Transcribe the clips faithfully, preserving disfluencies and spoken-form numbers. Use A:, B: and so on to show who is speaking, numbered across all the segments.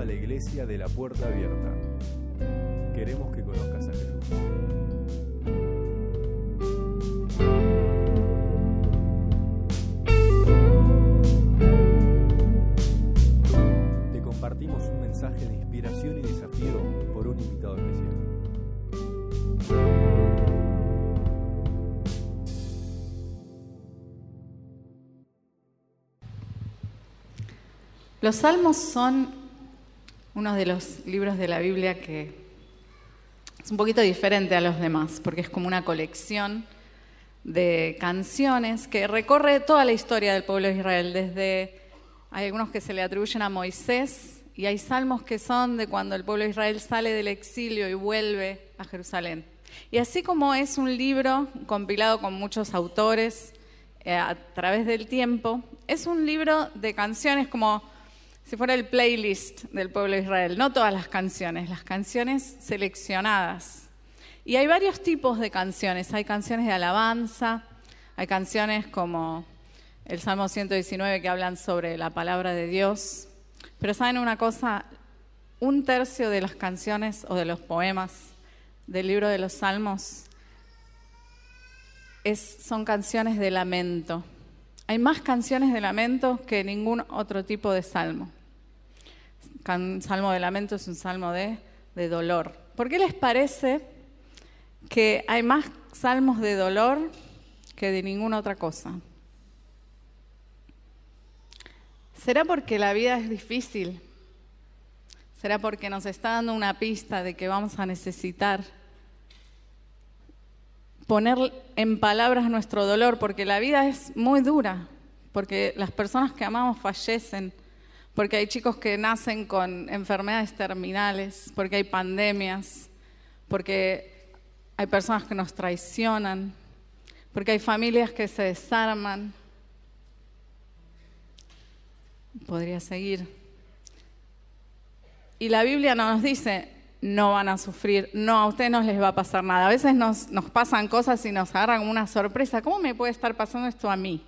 A: la Iglesia de la Puerta Abierta. Queremos que conozcas a Jesús. Te compartimos un mensaje de inspiración y desafío por un invitado especial.
B: Los Salmos son uno de los libros de la Biblia que es un poquito diferente a los demás, porque es como una colección de canciones que recorre toda la historia del pueblo de Israel. Desde, hay algunos que se le atribuyen a Moisés, y hay salmos que son de cuando el pueblo de Israel sale del exilio y vuelve a Jerusalén. Y así como es un libro compilado con muchos autores eh, a través del tiempo, es un libro de canciones como si fuera el playlist del pueblo de Israel. No todas las canciones, las canciones seleccionadas. Y hay varios tipos de canciones. Hay canciones de alabanza, hay canciones como el Salmo ciento diecinueve que hablan sobre la palabra de Dios. Pero ¿saben una cosa? Un tercio de las canciones o de los poemas del libro de los Salmos es, son canciones de lamento. Hay más canciones de lamento que ningún otro tipo de salmo. Un salmo de lamento es un salmo de, de dolor. ¿Por qué les parece que hay más salmos de dolor que de ninguna otra cosa? ¿Será porque la vida es difícil? ¿Será porque nos está dando una pista de que vamos a necesitar poner en palabras nuestro dolor? Porque la vida es muy dura, porque las personas que amamos fallecen, porque hay chicos que nacen con enfermedades terminales, porque hay pandemias, porque hay personas que nos traicionan, porque hay familias que se desarman. Podría seguir. Y la Biblia no nos dice, no van a sufrir, no, a ustedes no les va a pasar nada. A veces nos, nos pasan cosas y nos agarran como una sorpresa. ¿Cómo me puede estar pasando esto a mí?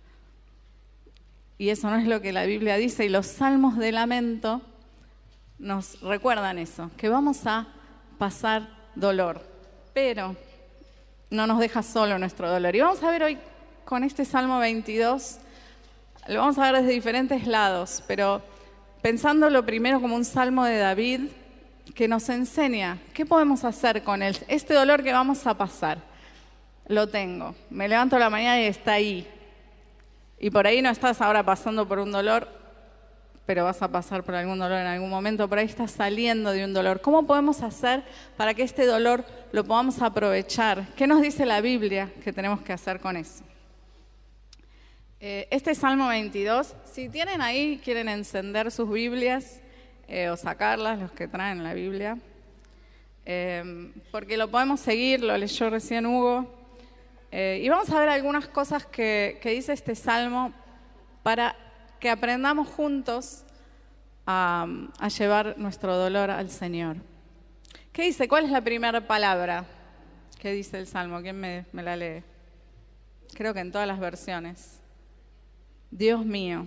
B: Y eso no es lo que la Biblia dice. Y los salmos de lamento nos recuerdan eso, que vamos a pasar dolor. Pero no nos deja solo nuestro dolor. Y vamos a ver hoy con este Salmo veintidós, lo vamos a ver desde diferentes lados, pero pensándolo primero como un salmo de David que nos enseña qué podemos hacer con él. Este dolor que vamos a pasar, lo tengo. Me levanto a la mañana y está ahí. Y por ahí no estás ahora pasando por un dolor, pero vas a pasar por algún dolor en algún momento. Por ahí estás saliendo de un dolor. ¿Cómo podemos hacer para que este dolor lo podamos aprovechar? ¿Qué nos dice la Biblia que tenemos que hacer con eso? Eh, este Salmo veintidós, si tienen ahí, quieren encender sus Biblias eh, o sacarlas, los que traen la Biblia, eh, porque lo podemos seguir, lo leyó recién Hugo. Eh, y vamos a ver algunas cosas que, que dice este Salmo para que aprendamos juntos a, a llevar nuestro dolor al Señor. ¿Qué dice? ¿Cuál es la primera palabra que dice el Salmo? ¿Quién me, me la lee? Creo que en todas las versiones. Dios mío.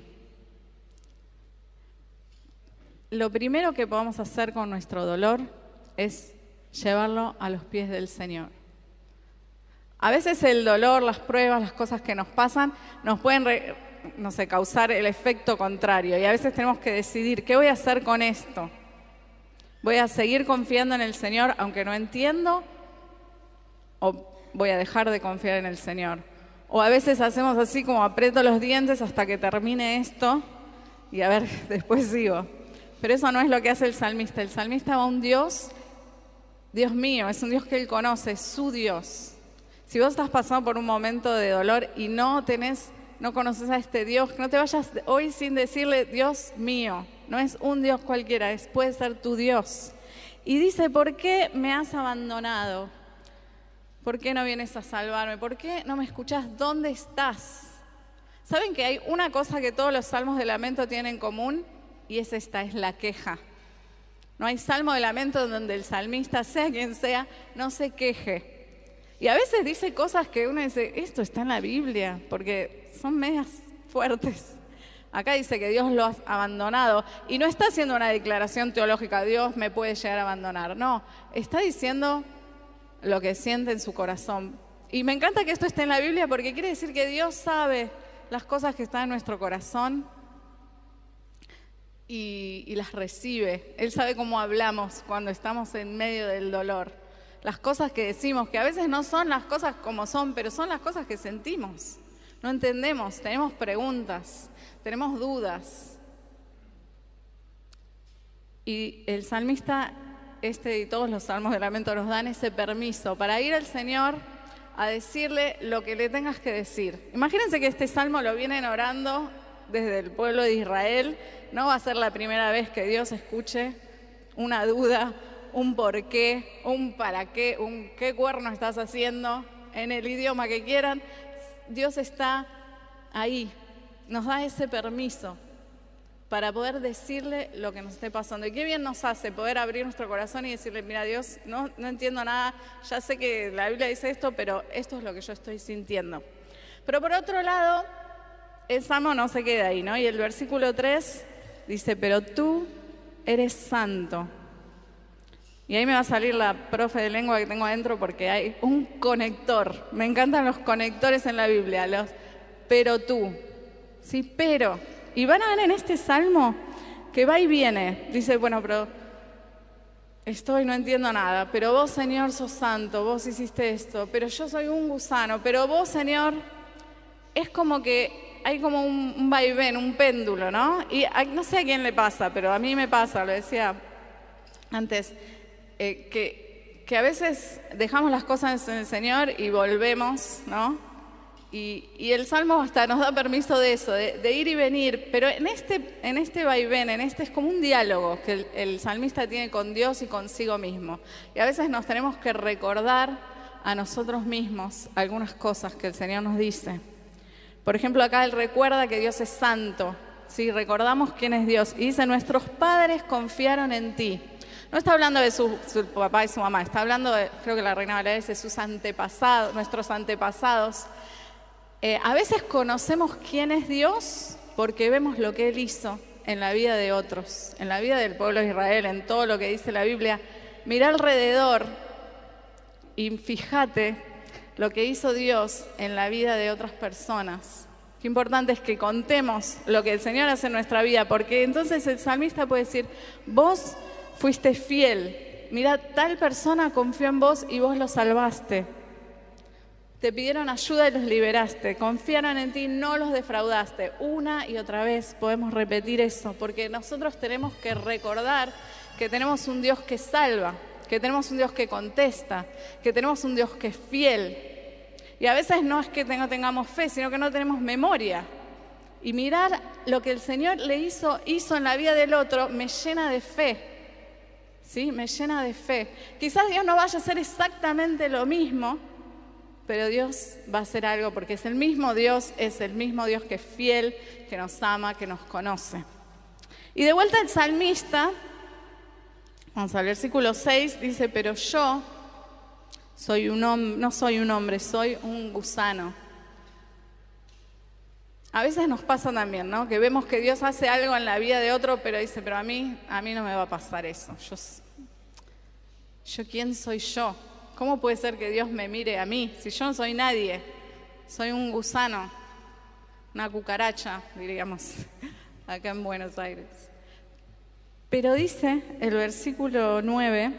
B: Lo primero que podemos hacer con nuestro dolor es llevarlo a los pies del Señor. A veces el dolor, las pruebas, las cosas que nos pasan, nos pueden, re, no sé, causar el efecto contrario. Y a veces tenemos que decidir, ¿qué voy a hacer con esto? ¿Voy a seguir confiando en el Señor aunque no entiendo? ¿O voy a dejar de confiar en el Señor? O a veces hacemos así como aprieto los dientes hasta que termine esto y a ver, después sigo. Pero eso no es lo que hace el salmista. El salmista va a un Dios, Dios mío, es un Dios que él conoce, es su Dios. Si vos estás pasando por un momento de dolor y no tenés, no conoces a este Dios, que no te vayas hoy sin decirle, Dios mío, no es un Dios cualquiera, es, puede ser tu Dios. Y dice, ¿por qué me has abandonado? ¿Por qué no vienes a salvarme? ¿Por qué no me escuchás? ¿Dónde estás? ¿Saben que hay una cosa que todos los salmos de lamento tienen en común? Y es esta, es la queja. No hay salmo de lamento donde el salmista, sea quien sea, no se queje. Y a veces dice cosas que uno dice, esto está en la Biblia, porque son medias fuertes. Acá dice que Dios lo ha abandonado. Y no está haciendo una declaración teológica, Dios me puede llegar a abandonar. No, está diciendo lo que siente en su corazón. Y me encanta que esto esté en la Biblia porque quiere decir que Dios sabe las cosas que están en nuestro corazón y, y las recibe. Él sabe cómo hablamos cuando estamos en medio del dolor. Las cosas que decimos, que a veces no son las cosas como son, pero son las cosas que sentimos. No entendemos, tenemos preguntas, tenemos dudas. Y el salmista, este y todos los salmos de lamento nos dan ese permiso para ir al Señor a decirle lo que le tengas que decir. Imagínense que este salmo lo vienen orando desde el pueblo de Israel. No va a ser la primera vez que Dios escuche una duda, un por qué, un para qué, un qué cuerno estás haciendo, en el idioma que quieran. Dios está ahí, nos da ese permiso para poder decirle lo que nos esté pasando. Y qué bien nos hace poder abrir nuestro corazón y decirle, mira Dios, no, no entiendo nada, ya sé que la Biblia dice esto, pero esto es lo que yo estoy sintiendo. Pero por otro lado, el Salmo no se queda ahí, ¿no? Y el versículo tres dice, pero tú eres santo. Y ahí me va a salir la profe de lengua que tengo adentro porque hay un conector. Me encantan los conectores en la Biblia, los pero tú. Sí, pero. Y van a ver en este salmo que va y viene. Dice, bueno, pero estoy, no entiendo nada. Pero vos, Señor, sos santo, vos hiciste esto. Pero yo soy un gusano. Pero vos, Señor, es como que hay como un, un vaivén, un péndulo, ¿no? Y a, no sé a quién le pasa, pero a mí me pasa, lo decía antes. Eh, que, que a veces dejamos las cosas en el Señor y volvemos, ¿no? Y, y el Salmo hasta nos da permiso de eso, de, de ir y venir, pero en este, en este vaivén, en este es como un diálogo que el, el salmista tiene con Dios y consigo mismo. Y a veces nos tenemos que recordar a nosotros mismos algunas cosas que el Señor nos dice. Por ejemplo, acá Él recuerda que Dios es santo, ¿sí? Recordamos quién es Dios. Y dice, nuestros padres confiaron en ti. No está hablando de su, su papá y su mamá, está hablando de, creo que la Reina Valera dice, sus antepasados, nuestros antepasados. Eh, a veces conocemos quién es Dios porque vemos lo que Él hizo en la vida de otros, en la vida del pueblo de Israel, en todo lo que dice la Biblia. Mira alrededor y fíjate lo que hizo Dios en la vida de otras personas. Qué importante es que contemos lo que el Señor hace en nuestra vida, porque entonces el salmista puede decir, vos fuiste fiel, mira, tal persona confió en vos y vos los salvaste. Te pidieron ayuda y los liberaste, confiaron en ti, no los defraudaste. Una y otra vez podemos repetir eso, porque nosotros tenemos que recordar que tenemos un Dios que salva, que tenemos un Dios que contesta, que tenemos un Dios que es fiel. Y a veces no es que no tengamos fe, sino que no tenemos memoria. Y mirar lo que el Señor le hizo, hizo en la vida del otro me llena de fe. ¿Sí? Me llena de fe. Quizás Dios no vaya a hacer exactamente lo mismo, pero Dios va a hacer algo porque es el mismo Dios, es el mismo Dios que es fiel, que nos ama, que nos conoce. Y de vuelta el salmista, vamos al versículo seis, dice, pero yo soy un hombre, no soy un hombre, soy un gusano. A veces nos pasa también, ¿no? Que vemos que Dios hace algo en la vida de otro, pero dice, pero a mí, a mí no me va a pasar eso. Yo, yo, ¿quién soy yo? ¿Cómo puede ser que Dios me mire a mí? Si yo no soy nadie, soy un gusano, una cucaracha, diríamos, acá en Buenos Aires. Pero dice el versículo nueve,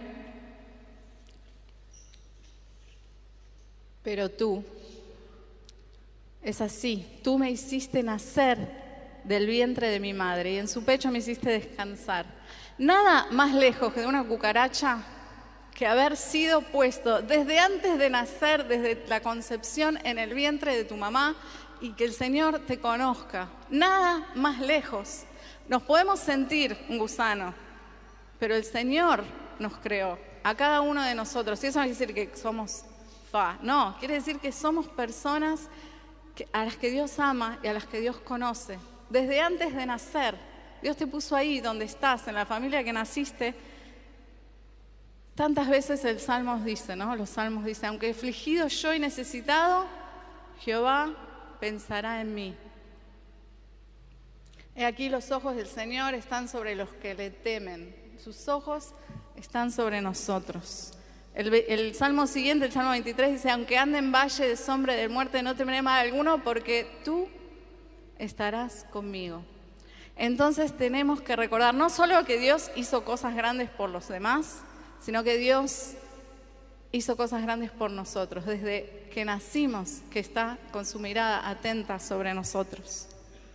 B: pero tú, es así, tú me hiciste nacer del vientre de mi madre y en su pecho me hiciste descansar. Nada más lejos que de una cucaracha que haber sido puesto desde antes de nacer, desde la concepción en el vientre de tu mamá y que el Señor te conozca. Nada más lejos. Nos podemos sentir un gusano, pero el Señor nos creó, a cada uno de nosotros. Y eso no quiere decir que somos fa, no, quiere decir que somos personas que, a las que Dios ama y a las que Dios conoce. Desde antes de nacer, Dios te puso ahí donde estás, en la familia que naciste. Tantas veces el Salmo dice, ¿no? Los Salmos dicen, aunque afligido yo y necesitado, Jehová pensará en mí. He aquí los ojos del Señor están sobre los que le temen. Sus ojos están sobre nosotros. El, el salmo siguiente, el salmo veintitrés, dice, aunque ande en valle de sombra de muerte, no temeré mal alguno, porque tú estarás conmigo. Entonces tenemos que recordar no solo que Dios hizo cosas grandes por los demás, sino que Dios hizo cosas grandes por nosotros, desde que nacimos, que está con su mirada atenta sobre nosotros.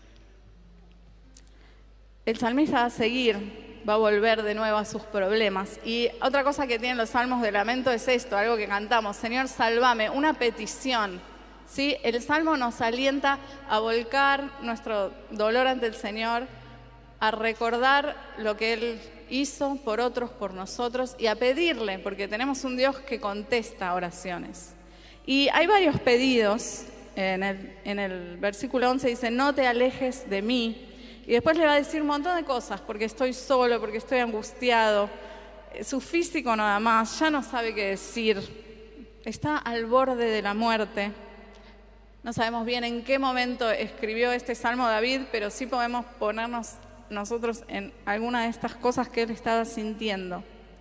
B: El salmista va a seguir, va a volver de nuevo a sus problemas. Y otra cosa que tienen los salmos de lamento es esto, algo que cantamos, Señor, sálvame, una petición. ¿Sí? El salmo nos alienta a volcar nuestro dolor ante el Señor, a recordar lo que Él hizo por otros, por nosotros, y a pedirle, porque tenemos un Dios que contesta oraciones. Y hay varios pedidos, en el, en el versículo once dice, no te alejes de mí. Y después le va a decir un montón de cosas, porque estoy solo, porque estoy angustiado. Su físico nada más, ya no sabe qué decir. Está al borde de la muerte. No sabemos bien en qué momento escribió este Salmo David, pero sí podemos ponernos nosotros en alguna de estas cosas que él estaba sintiendo.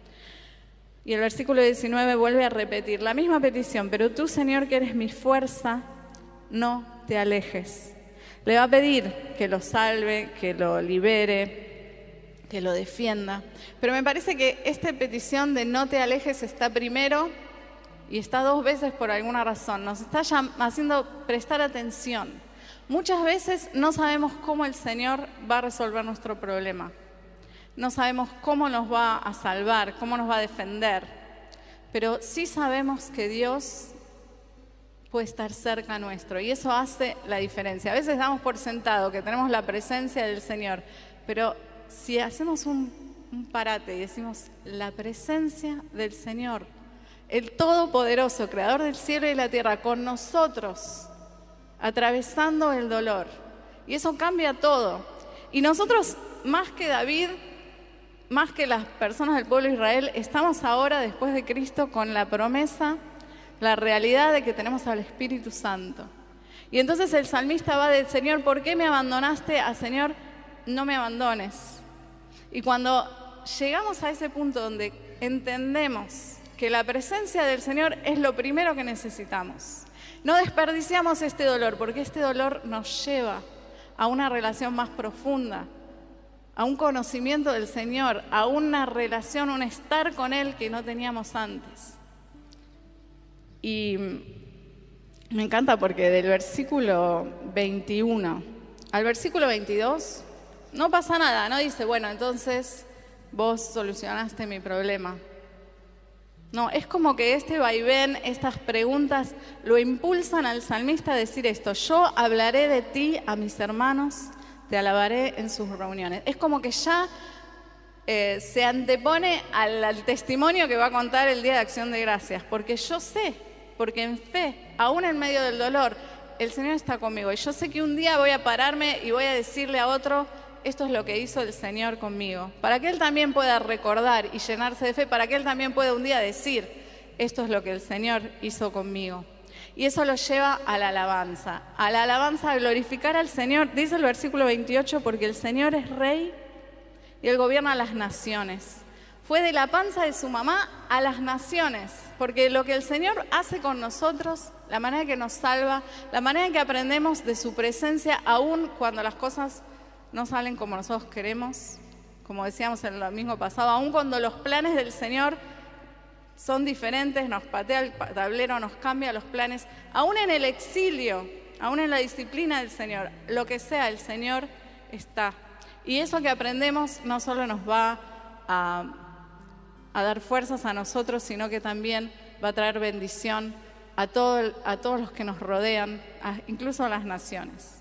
B: Y el versículo diecinueve vuelve a repetir la misma petición, pero tú, Señor, que eres mi fuerza, no te alejes. Le va a pedir que lo salve, que lo libere, que lo defienda. Pero me parece que esta petición de no te alejes está primero y está dos veces por alguna razón. Nos está haciendo prestar atención. Muchas veces no sabemos cómo el Señor va a resolver nuestro problema. No sabemos cómo nos va a salvar, cómo nos va a defender. Pero sí sabemos que Dios puede estar cerca nuestro y eso hace la diferencia. A veces damos por sentado que tenemos la presencia del Señor, pero si hacemos un, un parate y decimos la presencia del Señor, el Todopoderoso, Creador del cielo y la tierra, con nosotros, atravesando el dolor, y eso cambia todo. Y nosotros, más que David, más que las personas del pueblo de Israel, estamos ahora, después de Cristo, con la promesa, la realidad de que tenemos al Espíritu Santo. Y entonces el salmista va del Señor, ¿por qué me abandonaste? A Señor, no me abandones. Y cuando llegamos a ese punto donde entendemos que la presencia del Señor es lo primero que necesitamos, no desperdiciamos este dolor, porque este dolor nos lleva a una relación más profunda, a un conocimiento del Señor, a una relación, un estar con Él que no teníamos antes. Y me encanta porque del versículo veintiuno al versículo veintidós no pasa nada, no dice, bueno, entonces vos solucionaste mi problema. No, es como que este vaivén, estas preguntas, lo impulsan al salmista a decir esto, yo hablaré de ti a mis hermanos, te alabaré en sus reuniones. Es como que ya eh, se antepone al, al testimonio que va a contar el Día de Acción de Gracias, porque yo sé, porque en fe, aún en medio del dolor, el Señor está conmigo. Y yo sé que un día voy a pararme y voy a decirle a otro, esto es lo que hizo el Señor conmigo. Para que Él también pueda recordar y llenarse de fe, para que Él también pueda un día decir, esto es lo que el Señor hizo conmigo. Y eso lo lleva a la alabanza, a la alabanza, a glorificar al Señor. Dice el versículo veintiocho, porque el Señor es Rey y Él gobierna las naciones. Fue de la panza de su mamá a las naciones, porque lo que el Señor hace con nosotros, la manera que nos salva, la manera en que aprendemos de su presencia, aún cuando las cosas no salen como nosotros queremos, como decíamos en el domingo pasado, aún cuando los planes del Señor son diferentes, nos patea el tablero, nos cambia los planes, aún en el exilio, aún en la disciplina del Señor, lo que sea, el Señor está. Y eso que aprendemos no solo nos va a a dar fuerzas a nosotros, sino que también va a traer bendición a, todo, a todos los que nos rodean, a, incluso a las naciones.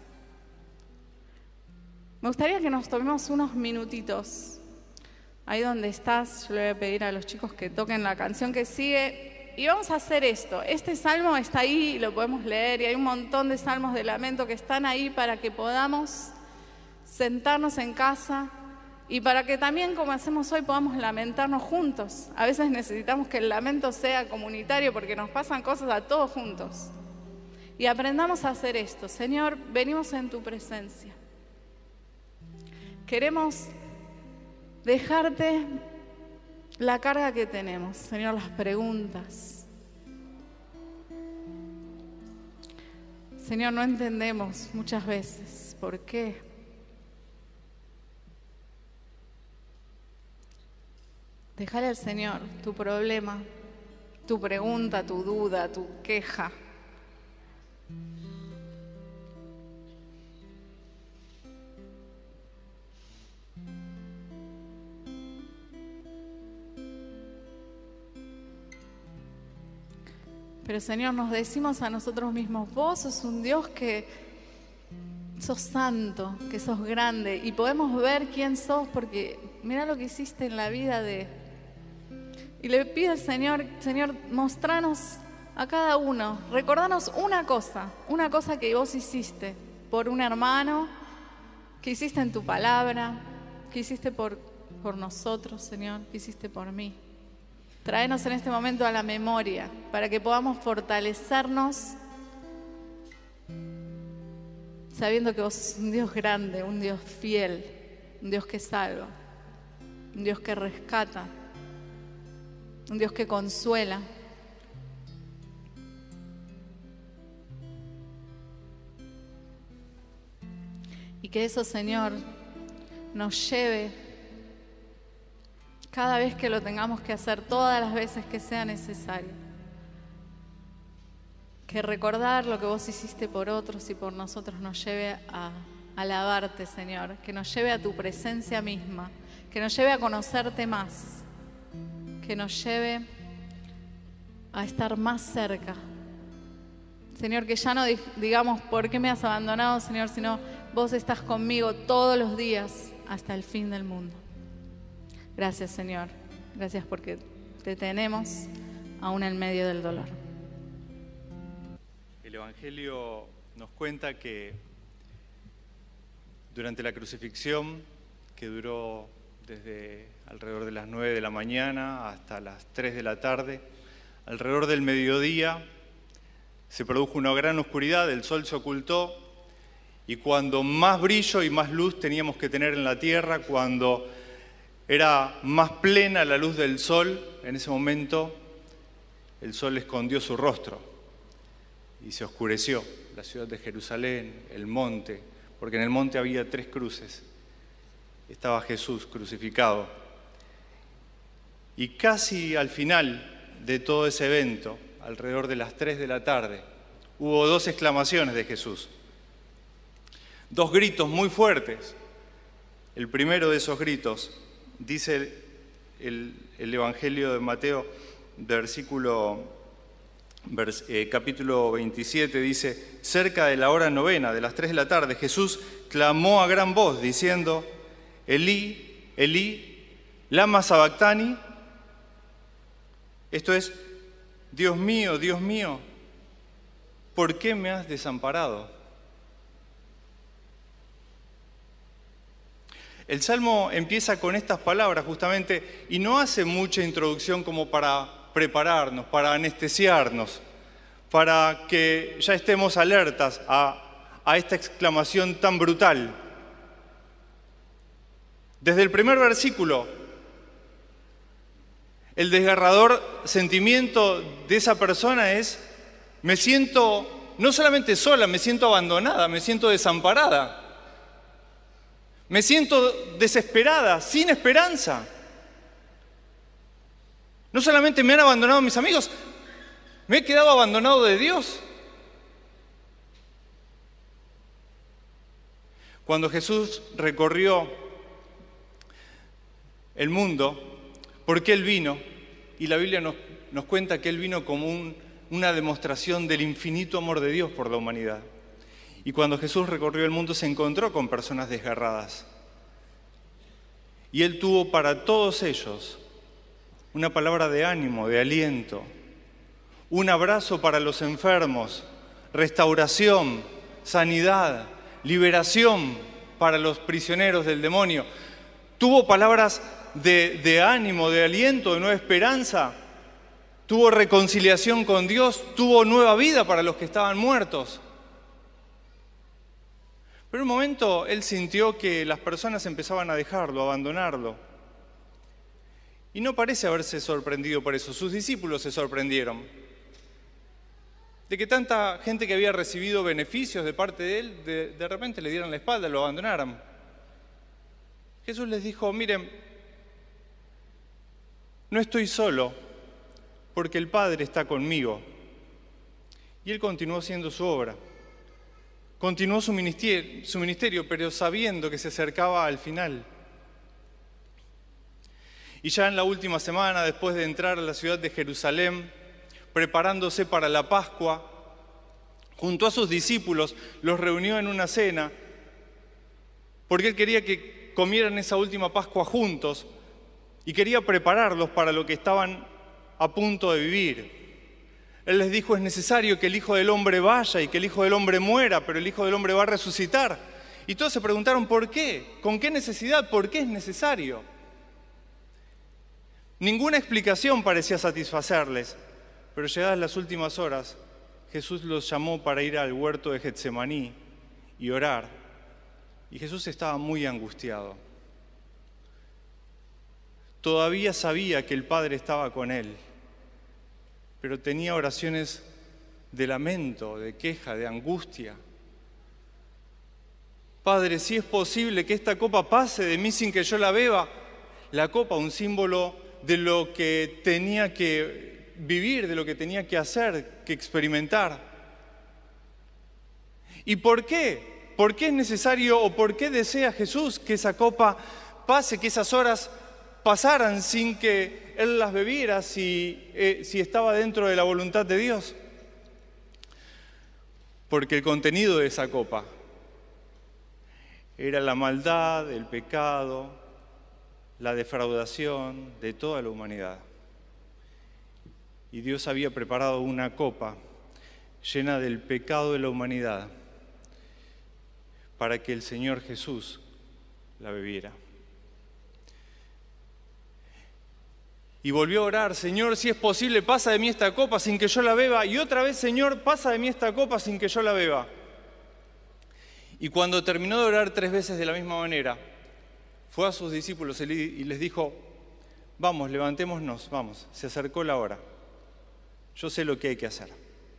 B: Me gustaría que nos tomemos unos minutitos, ahí donde estás, yo le voy a pedir a los chicos que toquen la canción que sigue, y vamos a hacer esto. Este salmo está ahí, lo podemos leer, y hay un montón de salmos de lamento que están ahí para que podamos sentarnos en casa, y para que también, como hacemos hoy, podamos lamentarnos juntos. A veces necesitamos que el lamento sea comunitario porque nos pasan cosas a todos juntos. Y aprendamos a hacer esto. Señor, venimos en tu presencia. Queremos dejarte la carga que tenemos, Señor, las preguntas. Señor, no entendemos muchas veces por qué. Déjale al Señor tu problema, tu pregunta, tu duda, tu queja. Pero Señor, nos decimos a nosotros mismos, vos sos un Dios que sos santo, que sos grande, y podemos ver quién sos porque mira lo que hiciste en la vida de... Y le pido al Señor, Señor, mostranos a cada uno, recordanos una cosa, una cosa que vos hiciste por un hermano, que hiciste en tu palabra, que hiciste por, por nosotros, Señor, que hiciste por mí. Tráenos en este momento a la memoria para que podamos fortalecernos sabiendo que vos sos un Dios grande, un Dios fiel, un Dios que salva, un Dios que rescata, un Dios que consuela. Y que eso, Señor, nos lleve cada vez que lo tengamos que hacer, todas las veces que sea necesario. Que recordar lo que vos hiciste por otros y por nosotros nos lleve a alabarte, Señor. Que nos lleve a tu presencia misma. Que nos lleve a conocerte más. Que nos lleve a estar más cerca. Señor, que ya no digamos por qué me has abandonado, Señor, sino vos estás conmigo todos los días hasta el fin del mundo. Gracias, Señor. Gracias porque te tenemos aún en medio del dolor.
C: El Evangelio nos cuenta que durante la crucifixión, que duró desde alrededor de las nueve de la mañana hasta las tres de la tarde, alrededor del mediodía se produjo una gran oscuridad, el sol se ocultó, y cuando más brillo y más luz teníamos que tener en la tierra, cuando era más plena la luz del sol, en ese momento el sol escondió su rostro y se oscureció la ciudad de Jerusalén, el monte, porque en el monte había tres cruces. Estaba Jesús crucificado. Y casi al final de todo ese evento, alrededor de las tres de la tarde, hubo dos exclamaciones de Jesús. Dos gritos muy fuertes. El primero de esos gritos, dice el, el Evangelio de Mateo, versículo, vers, eh, capítulo veintisiete, dice: cerca de la hora novena, de las tres de la tarde, Jesús clamó a gran voz, diciendo: Elí, Elí, lama sabactani. Esto es: Dios mío, Dios mío, ¿por qué me has desamparado? El Salmo empieza con estas palabras justamente y no hace mucha introducción como para prepararnos, para anestesiarnos, para que ya estemos alertas a, a esta exclamación tan brutal. Desde el primer versículo, el desgarrador sentimiento de esa persona es: me siento no solamente sola, me siento abandonada, me siento desamparada. Me siento desesperada, sin esperanza. No solamente me han abandonado mis amigos, me he quedado abandonado de Dios. Cuando Jesús recorrió el mundo, ¿por qué Él vino? Y la Biblia nos, nos cuenta que Él vino como un, una demostración del infinito amor de Dios por la humanidad. Y cuando Jesús recorrió el mundo se encontró con personas desgarradas. Y Él tuvo para todos ellos una palabra de ánimo, de aliento, un abrazo para los enfermos, restauración, sanidad, liberación para los prisioneros del demonio. Tuvo palabras de, de ánimo, de aliento, de nueva esperanza. Tuvo reconciliación con Dios, tuvo nueva vida para los que estaban muertos. Pero en un momento él sintió que las personas empezaban a dejarlo, a abandonarlo. Y no parece haberse sorprendido por eso. Sus discípulos se sorprendieron de que tanta gente que había recibido beneficios de parte de él, de, de repente le dieran la espalda, lo abandonaran. Jesús les dijo, miren, no estoy solo, porque el Padre está conmigo. Y él continuó haciendo su obra. Continuó su ministerio, su ministerio, pero sabiendo que se acercaba al final. Y ya en la última semana, después de entrar a la ciudad de Jerusalén, preparándose para la Pascua, junto a sus discípulos, los reunió en una cena, porque él quería que comieran esa última Pascua juntos y quería prepararlos para lo que estaban a punto de vivir. Él les dijo, es necesario que el Hijo del Hombre vaya y que el Hijo del Hombre muera, pero el Hijo del Hombre va a resucitar. Y todos se preguntaron, ¿por qué? ¿Con qué necesidad? ¿Por qué es necesario? Ninguna explicación parecía satisfacerles, pero llegadas las últimas horas, Jesús los llamó para ir al huerto de Getsemaní y orar. Y Jesús estaba muy angustiado. Todavía sabía que el Padre estaba con él, pero tenía oraciones de lamento, de queja, de angustia. Padre, si es posible que esta copa pase de mí sin que yo la beba. La copa, un símbolo de lo que tenía que vivir, de lo que tenía que hacer, que experimentar. ¿Y por qué? ¿Por qué es necesario o por qué desea Jesús que esa copa pase, que esas horas pasaran sin que Él las bebiera, si, eh, si estaba dentro de la voluntad de Dios? Porque el contenido de esa copa era la maldad, el pecado, la defraudación de toda la humanidad. Y Dios había preparado una copa llena del pecado de la humanidad para que el Señor Jesús la bebiera. Y volvió a orar, Señor, si es posible, pasa de mí esta copa sin que yo la beba. Y otra vez, Señor, pasa de mí esta copa sin que yo la beba. Y cuando terminó de orar tres veces de la misma manera, fue a sus discípulos y les dijo, vamos, levantémonos, vamos, se acercó la hora. Yo sé lo que hay que hacer.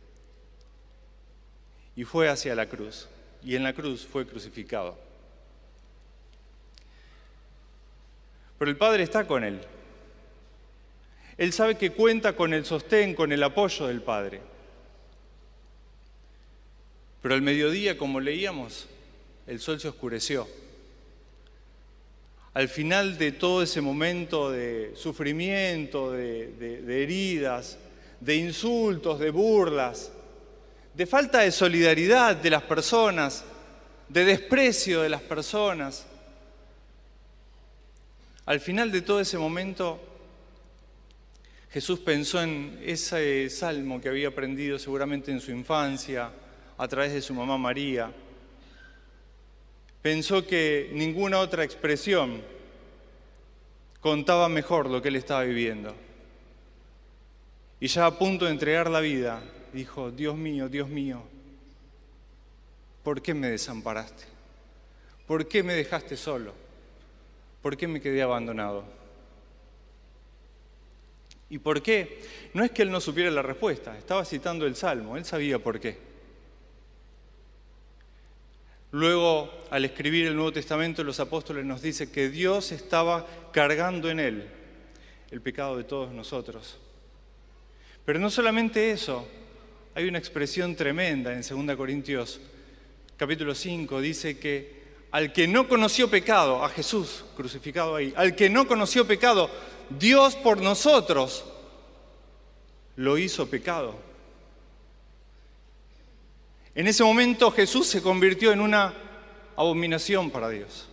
C: Y fue hacia la cruz, y en la cruz fue crucificado. Pero el Padre está con él. Él sabe que cuenta con el sostén, con el apoyo del Padre. Pero al mediodía, como leíamos, el sol se oscureció. Al final de todo ese momento de sufrimiento, de, de, de heridas, de insultos, de burlas, de falta de solidaridad de las personas, de desprecio de las personas, al final de todo ese momento, Jesús pensó en ese salmo que había aprendido seguramente en su infancia, a través de su mamá María. Pensó que ninguna otra expresión contaba mejor lo que él estaba viviendo. Y ya a punto de entregar la vida, dijo, Dios mío, Dios mío, ¿por qué me desamparaste? ¿Por qué me dejaste solo? ¿Por qué me quedé abandonado? ¿Y por qué? No es que él no supiera la respuesta, estaba citando el Salmo, él sabía por qué. Luego, al escribir el Nuevo Testamento, los apóstoles nos dicen que Dios estaba cargando en él el pecado de todos nosotros. Pero no solamente eso, hay una expresión tremenda en segunda Corintios, capítulo cinco, dice que al que no conoció pecado, a Jesús crucificado ahí, al que no conoció pecado, Dios por nosotros lo hizo pecado. En ese momento Jesús se convirtió en una abominación para Dios.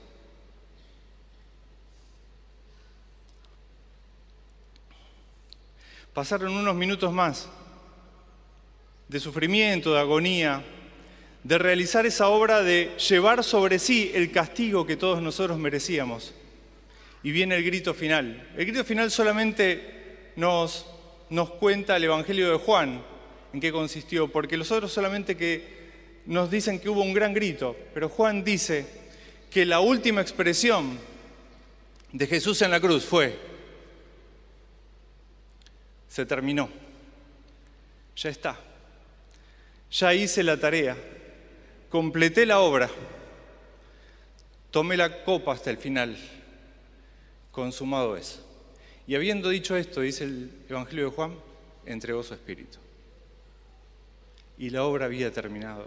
C: Pasaron unos minutos más de sufrimiento, de agonía, de realizar esa obra de llevar sobre sí el castigo que todos nosotros merecíamos. Y viene el grito final. El grito final solamente nos, nos cuenta el Evangelio de Juan en qué consistió, porque los otros solamente que nos dicen que hubo un gran grito, pero Juan dice que la última expresión de Jesús en la cruz fue: se terminó, ya está, ya hice la tarea, completé la obra, tomé la copa hasta el final, consumado es. Y habiendo dicho esto, dice el Evangelio de Juan, entregó su espíritu. Y la obra había terminado.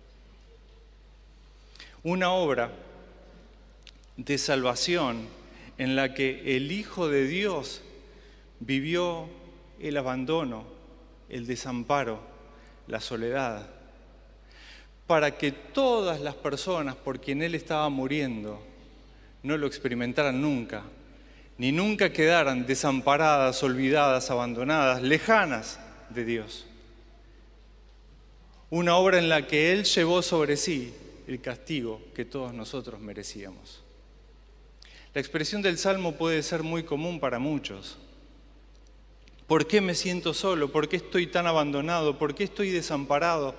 C: Una obra de salvación en la que el Hijo de Dios vivió el abandono, el desamparo, la soledad, para que todas las personas por quien Él estaba muriendo no lo experimentaran nunca, ni nunca quedaran desamparadas, olvidadas, abandonadas, lejanas de Dios. Una obra en la que Él llevó sobre sí el castigo que todos nosotros merecíamos. La expresión del Salmo puede ser muy común para muchos. ¿Por qué me siento solo? ¿Por qué estoy tan abandonado? ¿Por qué estoy desamparado?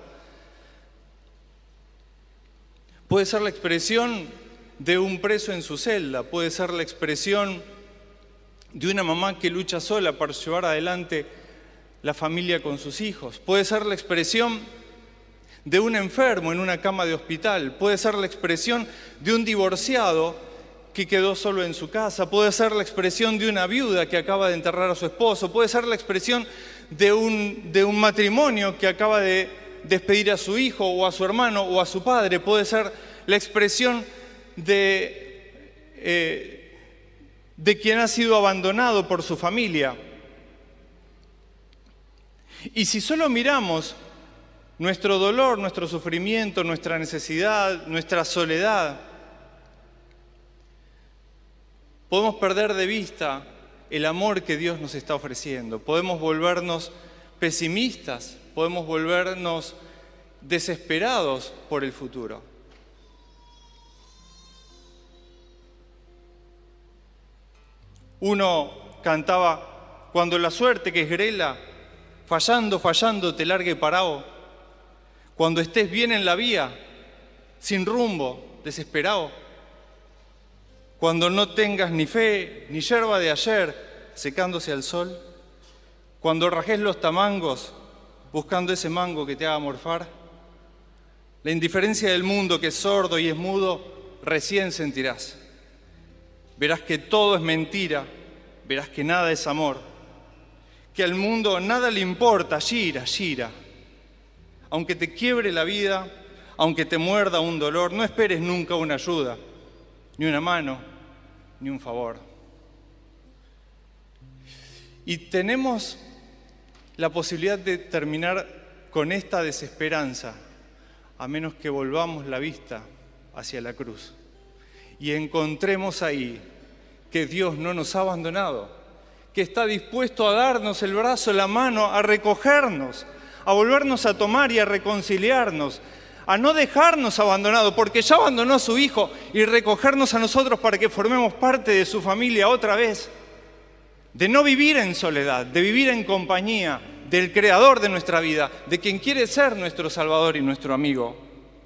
C: Puede ser la expresión de un preso en su celda, puede ser la expresión de una mamá que lucha sola para llevar adelante la familia con sus hijos, puede ser la expresión de un enfermo en una cama de hospital, puede ser la expresión de un divorciado que quedó solo en su casa, puede ser la expresión de una viuda que acaba de enterrar a su esposo, puede ser la expresión de un, de un matrimonio que acaba de despedir a su hijo o a su hermano o a su padre, puede ser la expresión de, eh, de quien ha sido abandonado por su familia. Y si solo miramos nuestro dolor, nuestro sufrimiento, nuestra necesidad, nuestra soledad, podemos perder de vista el amor que Dios nos está ofreciendo. Podemos volvernos pesimistas, podemos volvernos desesperados por el futuro. Uno cantaba: cuando la suerte que es grela, fallando, fallando, te largue parado. Cuando estés bien en la vía, sin rumbo, desesperado. Cuando no tengas ni fe, ni yerba de ayer, secándose al sol. Cuando rajes los tamangos, buscando ese mango que te haga morfar. La indiferencia del mundo que es sordo y es mudo, recién sentirás. Verás que todo es mentira, verás que nada es amor. Que al mundo nada le importa, gira, gira. Aunque te quiebre la vida, aunque te muerda un dolor, no esperes nunca una ayuda, ni una mano, ni un favor. Y tenemos la posibilidad de terminar con esta desesperanza, a menos que volvamos la vista hacia la cruz y encontremos ahí que Dios no nos ha abandonado, que está dispuesto a darnos el brazo, la mano, a recogernos, a volvernos a tomar y a reconciliarnos, a no dejarnos abandonados, porque ya abandonó a su Hijo, y recogernos a nosotros para que formemos parte de su familia otra vez, de no vivir en soledad, de vivir en compañía del Creador de nuestra vida, de quien quiere ser nuestro Salvador y nuestro amigo.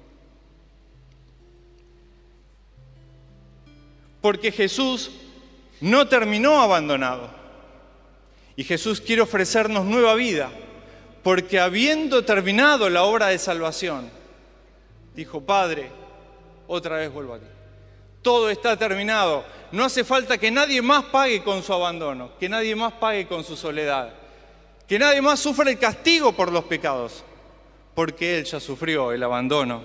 C: Porque Jesús no terminó abandonado, y Jesús quiere ofrecernos nueva vida, porque habiendo terminado la obra de salvación, dijo: Padre, otra vez vuelvo a ti. Todo está terminado. No hace falta que nadie más pague con su abandono, que nadie más pague con su soledad, que nadie más sufra el castigo por los pecados, porque Él ya sufrió el abandono.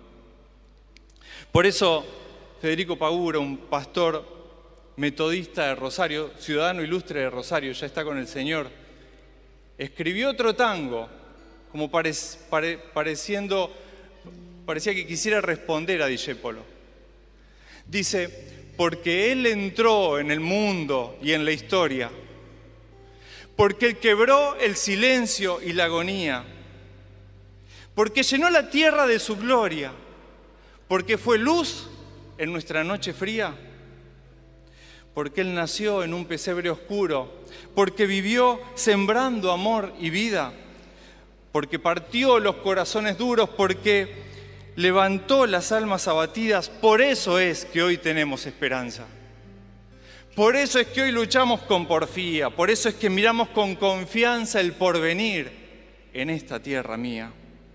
C: Por eso, Federico Pagura, un pastor metodista de Rosario, ciudadano ilustre de Rosario, ya está con el Señor, escribió otro tango, como pare, pare, pareciendo, parecía que quisiera responder a Discépolo. Dice: porque Él entró en el mundo y en la historia, porque Él quebró el silencio y la agonía, porque llenó la tierra de su gloria, porque fue luz en nuestra noche fría, porque Él nació en un pesebre oscuro, porque vivió sembrando amor y vida, porque partió los corazones duros, porque levantó las almas abatidas, por eso es que hoy tenemos esperanza. Por eso es que hoy luchamos con porfía, por eso es que miramos con confianza el porvenir en esta tierra mía.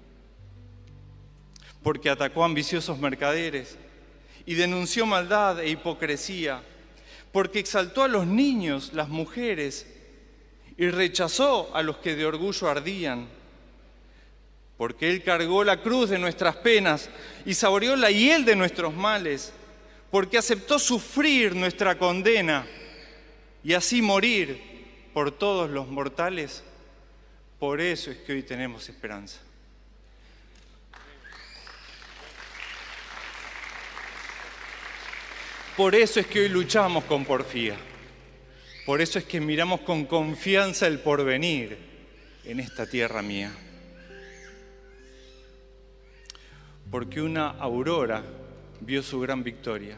C: Porque atacó a ambiciosos mercaderes y denunció maldad e hipocresía, porque exaltó a los niños, las mujeres, y rechazó a los que de orgullo ardían. Porque Él cargó la cruz de nuestras penas y saboreó la hiel de nuestros males, porque aceptó sufrir nuestra condena y así morir por todos los mortales. Por eso es que hoy tenemos esperanza. Por eso es que hoy luchamos con porfía. Por eso es que miramos con confianza el porvenir en esta tierra mía. Porque una aurora vio su gran victoria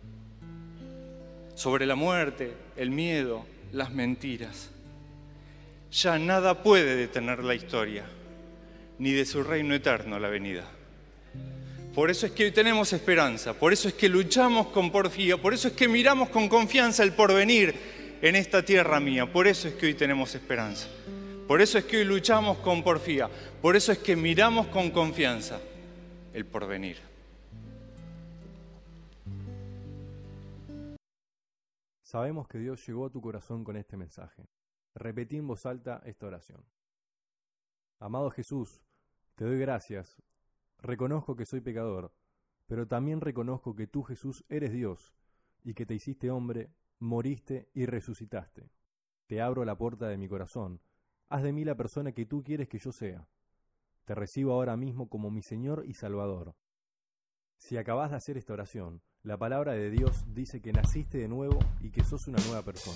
C: sobre la muerte, el miedo, las mentiras. Ya nada puede detener la historia, ni de su reino eterno la venida. Por eso es que hoy tenemos esperanza, por eso es que luchamos con porfía, por eso es que miramos con confianza el porvenir en esta tierra mía, por eso es que hoy tenemos esperanza. Por eso es que hoy luchamos con porfía, por eso es que miramos con confianza el porvenir.
A: Sabemos que Dios llegó a tu corazón con este mensaje. Repetí en voz alta esta oración. Amado Jesús, te doy gracias. Reconozco que soy pecador, pero también reconozco que tú, Jesús, eres Dios y que te hiciste hombre, moriste y resucitaste. Te abro la puerta de mi corazón. Haz de mí la persona que tú quieres que yo sea. Te recibo ahora mismo como mi Señor y Salvador. Si acabas de hacer esta oración, la palabra de Dios dice que naciste de nuevo y que sos una nueva persona.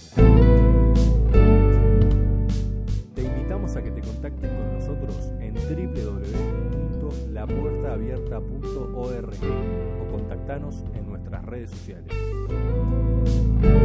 A: Te invitamos a que te contactes con nosotros en doble u doble u doble u punto la puerta abierta punto org o contactanos en nuestras redes sociales.